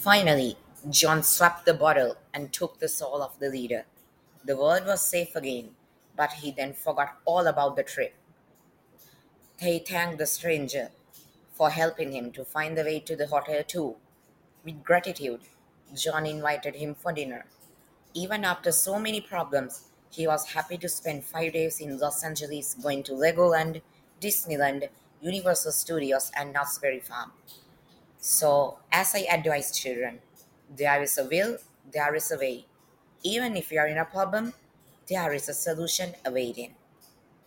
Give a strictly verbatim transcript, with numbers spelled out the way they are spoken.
Finally, John swapped the bottle and took the soul of the leader. The world was safe again, but he then forgot all about the trip. He thanked the stranger for helping him to find the way to the hotel too. With gratitude, John invited him for dinner. Even after so many problems, he was happy to spend five days in Los Angeles going to Legoland, Disneyland, Universal Studios, and Knott's Berry Farm. So, as I advise children, there is a will, there is a way. Even if you are in a problem, there is a solution awaiting.